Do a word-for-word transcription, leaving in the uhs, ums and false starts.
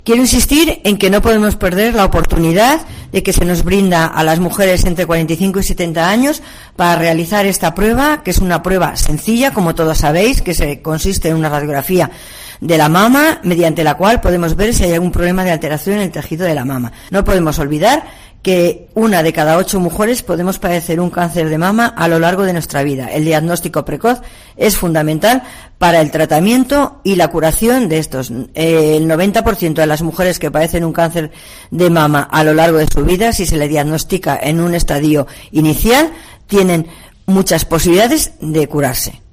Quiero insistir en que no podemos perder la oportunidad de que se nos brinda a las mujeres entre cuarenta y cinco y setenta años para realizar esta prueba, que es una prueba sencilla, como todos sabéis, que se consiste en una radiografía de la mama, mediante la cual podemos ver si hay algún problema de alteración en el tejido de la mama. No podemos olvidar que una de cada ocho mujeres podemos padecer un cáncer de mama a lo largo de nuestra vida. El diagnóstico precoz es fundamental para el tratamiento y la curación de estos. Eh, el noventa por ciento de las mujeres que padecen un cáncer de mama a lo largo de su vida, si se le diagnostica en un estadio inicial, tienen muchas posibilidades de curarse.